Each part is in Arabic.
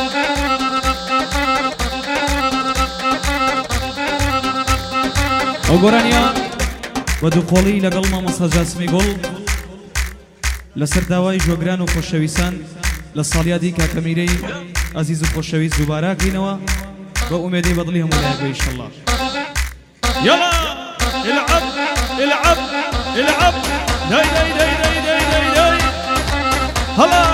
ئەو گۆرانیە بە دووقۆڵی لەگەڵ مامۆستا جاسمی گوڵ لەسەر داوای ژۆگران و خۆشەویستان لە ساڵیادی کاکەمیرەی عزیز و خۆشەویست دووباراکەینەوە بە ئومێدەی بەدڵی هەموو لایەکە ئینشەڵڵا. يلا العب العب العب داي داي داي داي داي داي داي هلا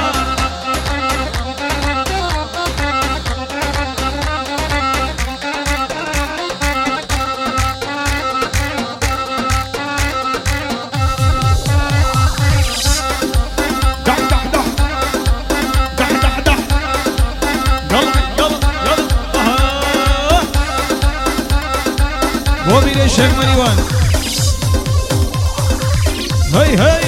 وبيلي شيخ مريوان هاي هاي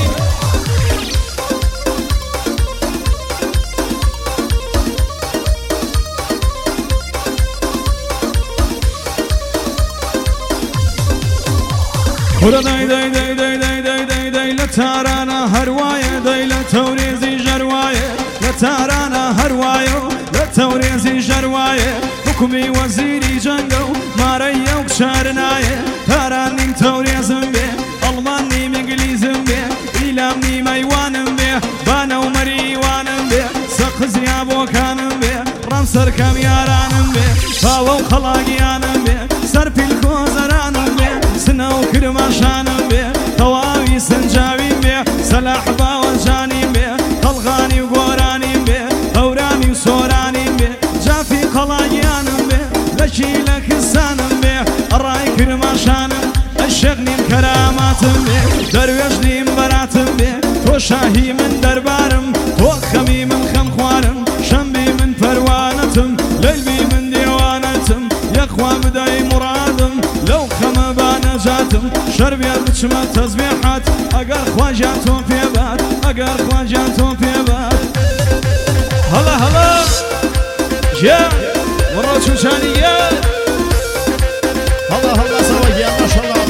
خورا داي داي داي داي داي داي داي داي لتارانا هرواية داي لتوريزي جرواية لتارانا هرواية لتوريزي جرواية حكمي وزيري جنگو ماريا وكشارناية تاراني توريزم بيه ألماني مقليزم بيه إيلامني ميوانم بيه بانا ومريوانم بيه سقزي أبوكانم بيه رمسر كميارانم بيه فاو خلاقيانم بيه سربي الكوزرانم بيه سنو كرماشانم بيه طواوي سنجاوي بيه سلاح باوجاني بيه طلغاني وقوراني بيه أورامي وسوراني بيه جافي خلاقيانم بيه لشي لك السانم بيه الرأي كرماشانم الشغني كراماتم بيه درويشني براتم بيه تو شاهي من دربارم تو خمي من خمخوارم شنبي من فروانتم ليلبي من ديوانتم يقوى بداي مرادم لو خم بانجاتم شربي بچما تسبيحات اگر خواجاتم في بات اگر خواجاتم في بات هلا هلا جا ورا شوشانية هلا هلا سويا ما شاء الله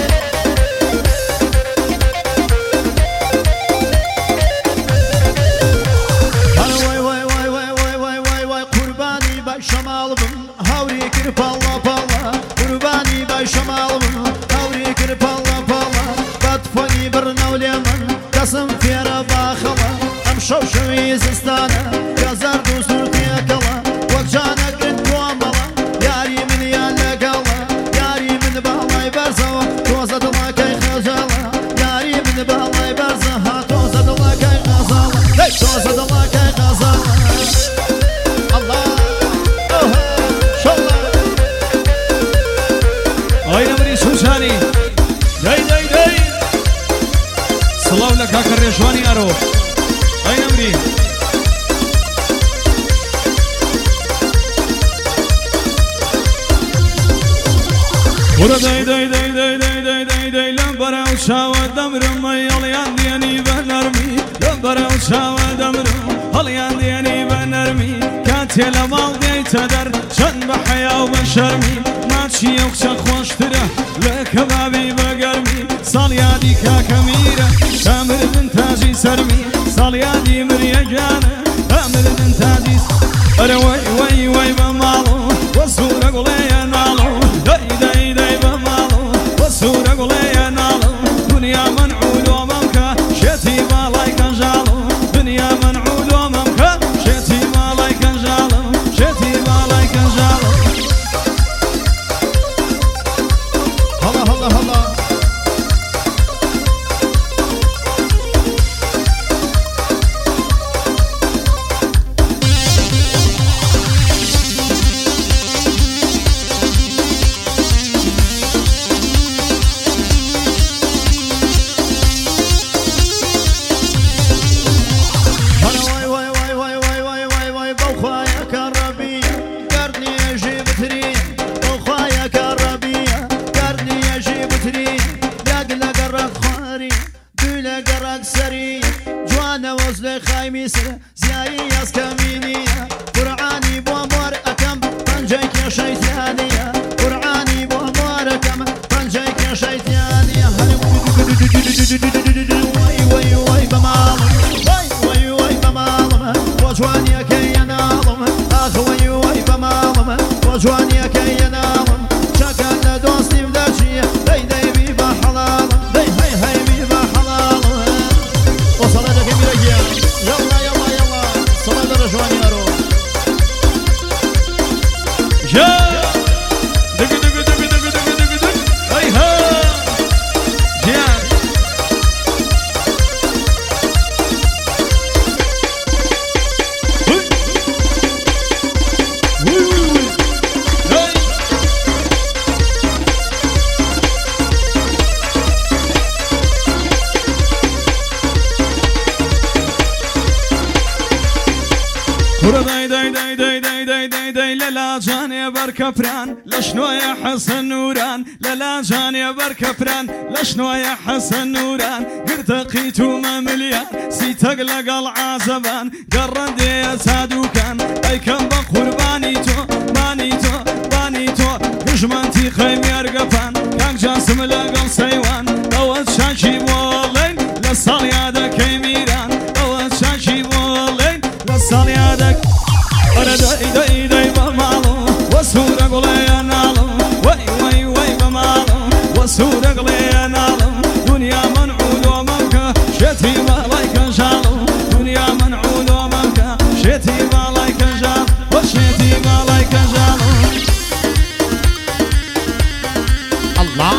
واي واي واي واي واي واي واي واي قرباني باي شمالم هاوري كرب الله بالله قرباني باي شمالم هاوري كرب الله بالله بدفني برنولي من قسم في ربا خلا امشو شوي زستانه كزر دوسورتي كلا وجانا قد معامله ياري من يالك الله ياري من بالله برزه توزد الله كي خجاله ياري من بالله برزه توزد الله كي خجاله توزد الله كي خجاله الله اوه شالله هاي نمري شوشاني داي داي داي صلاو لك هاك الرجواني أرو هاي نمري ورا داي داي داي داي داي داي داي داي لمبرا وشاوى دمرم هليان دياني بنرمي لمبرا وشاوى دمرم هليان دياني بنرمي كاتي لمال دي تدر شن بحيا وبشرمي ماشي وكشا خوش تره لك بابي بقرمي صاليادي كاكميرة تامر من تاجي سرمي صاليادي مريجانة تامر من تاجي روي وي وي بمالو وصورة قليا نالو داي داي داي بمالو وصورة قليا نالو دنيا منعود وممكا شتي بالاي كنجالو دنيا منعود وممكا شتي بالاي كنجالو شتي بالاي كنجالو هلا هلا هلا زياي ياس كمينية قرعاني بوامور أكم طنجيك يا شيطانية قرعاني بوامور أكم طنجيك يا شيطانية واي واي واي بمالم واي واي واي بمالم وجواني كي ينالم أخ واي ورا داي داي داي داي داي داي داي داي لا جاني بركفران لشنو يا حسن نوران لا جاني بركفران لشنو يا حسن نوران قرتقيت ما مليان سيتقلق العزبان قرد يا سادوكان اي كم بقربانيتو بانيتو بانيتو هجمانتي خيم يرقفان كان جاسم لقل سيوان دوت شاشي بولين لصال يادك يميران دوت شاشي بولين لصال يادك أنا داي داي داي بمالو وسورة قليا نالو وي وي وي بمالو وسورة قليا نالو دنيا منعود ومنكا شتي بالايك جالو دنيا منعود ومنكا شتي بالايك جالو وشتي بالايك جالو الله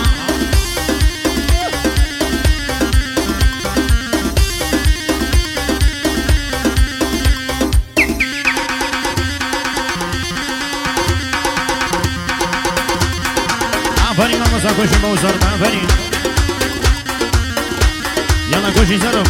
آفرین آموزا کشی موزار آفرین یالا کشی زارم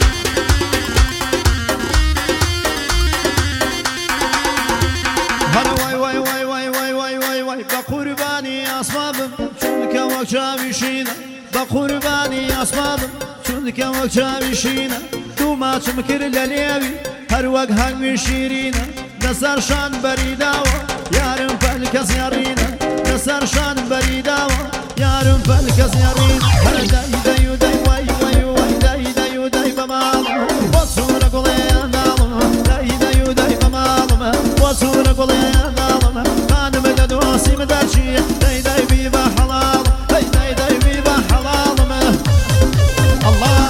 هلا وای وای وای وای وای وای وای وای بقربانی اسبابم چون که وقت میشینه بقربانی اسبابم چون که وقت میشینه تو ما چمکر للیوی هر وقت هنگ شیرینه نسر شان بریداوا یارم فلکس یارینه نسر شان بریداوا یارم فلکس یارینه هر دای دای دای وای وای وای دای دای دای بمالم وصور قلیان نالم دای دای دای بمالم وصور قلیان نالم خانم ددوسی مدرشی دای دای بی بحلال دای دای دای بی بحلالم الله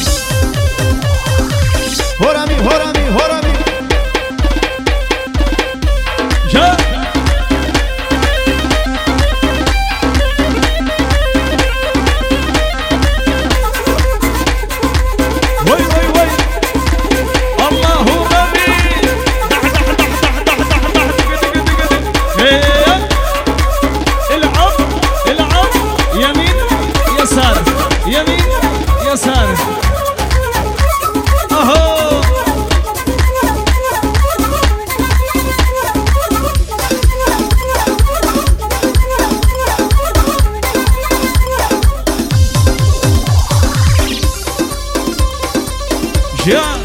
هرمی هرمی هرمی يمين يسار اهو جاء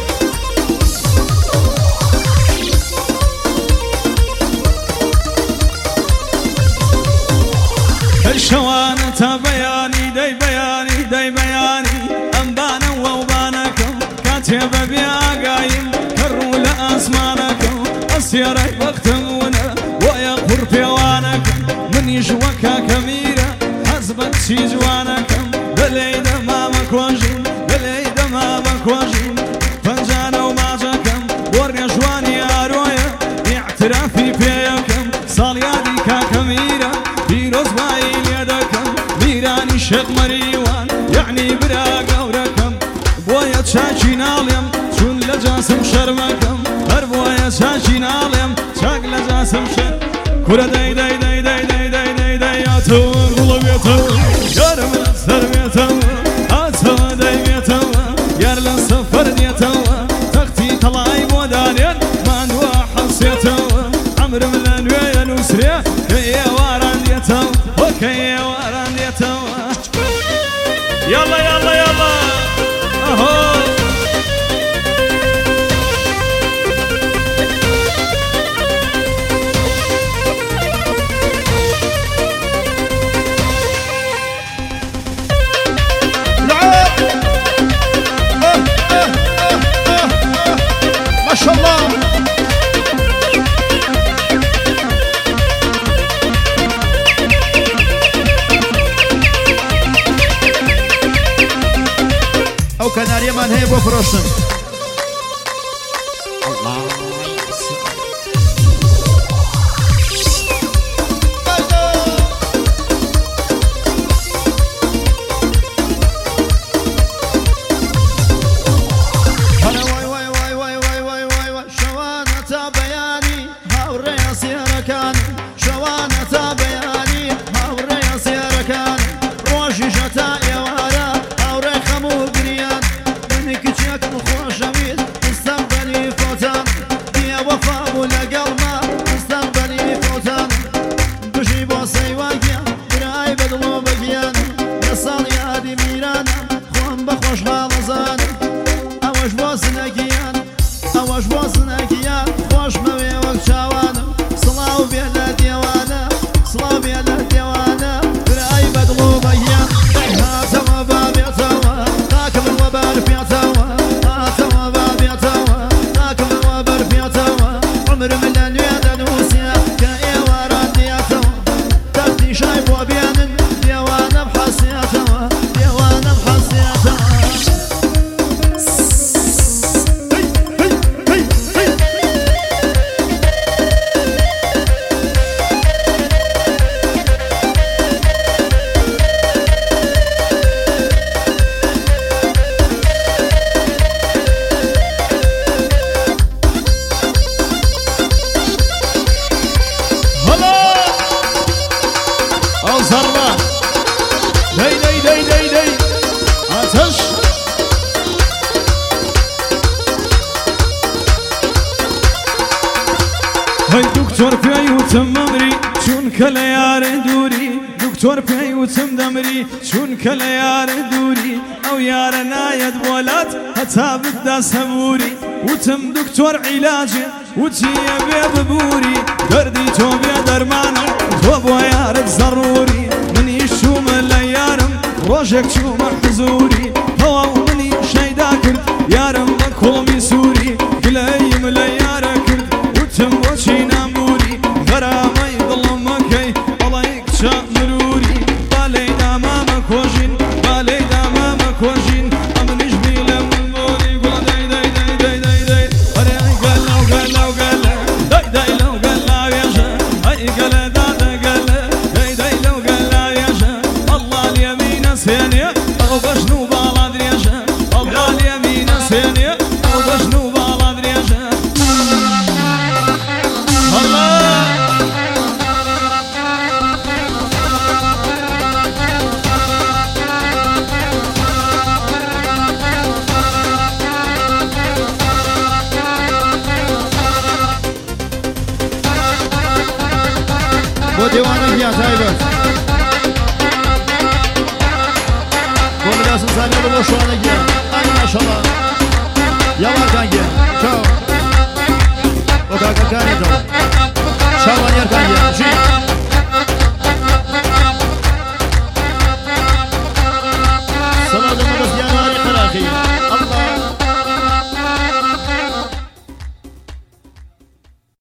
الشوانة بياني داي بياني داي بياني أنبانا ووبانكم كاتب بيا قايم كروا لأسمانكم أسيري بختمونا ويقر بيوانكم من يشوكا كميرة حسبت شي جوانكم بليد ما مكواجين بليد ما مكواجين فنجانا وماجكم وريا جواني أرويا اعترافي بيكم صاليادي كاكميرة في رزباي ميراني شق مريوان يعني براق وركم بويا تشاكي ناليم شون لجاسم شرمكم هر بويا تشاكي ناليم شاق لجاسم شر كورا داي داي داي داي داي داي داي داي ياتو قلب ياتو يارم السر ياتو اتو داي ياتو يار للسفر ياتو تختي طلعي بودانين ما نوا حسيتو عمر من الانوية نسرية كي واران ياتو وكي واران ياتو يلا يلا يلا اهو ما شاء الله او كناريا من هي بفروشن الله بخوش غالزانم ئەوەش بۆ زنەگیان ئەوەش بۆ زنەگیان خۆشمەوێ وەک چاوانم سڵاو بێ لە دێوانە سڵاو بێ لە دێوانە برای بەدڵ و بەگیان هاتەوە با بێتەوە تاکەمەوە بەر پێێتەوە هاتەوە با بێتەوە تاکەمەوە بەر پێێتەوە عمرم لە نوێ دەنووسێ کە ئێواران دێتەوە دەستی شای بۆ بێنن دێوانەم حەسێتەوە دێوانەم حەسێتەوە دکتۆر پێی وتم مەمری چونکە لە یارە دووری دکتۆر پێی وتم دەمری چونکە لە یارە دووری ئەو یارە نایەت بۆلات هەتا بددا سەبووری وتم دکتۆر عیلاجێ وتیە بێ ببووری دەردی تۆ بێ دەرمانە تۆ بۆ یارت زەڕووری منیش چوومە لە یارم ڕۆژێک چوومە حزووری هەواو منی شەیدا کرد یارم بە کوڵمی سووری گلەیم لە یارە کرد وتم بۆچی نامبووری غەرامەی دڵم مەکەی بەڵێ کچە مروری بالەی دامامە کۆژین بالەی دامامە کۆژین ئەمنیش بی لە من بۆری گوڵە دەی دەی دەی دەی دەی دەی ئەرێ گەلە و گەلە و گەلە دەی دەی لەو گەلاوێژە ئەی گەلە دادە گەلە دەی دەی لەو گەلاوێژە ئەڵڵا لێمینە سێنێ ئەو بەشن و باڵا درێژە ئەڵڵا لێمینە سێنێ ئەو بەشن و باڵا درێژە بۆ دێوانە گیان تایبەت بۆ ملاسم زانێ بۆ شوانە گیان ئای ماشەڵڵا یاوارکان گیان چاو بۆ کاکەکانێتەوە چاوان یارکان گیان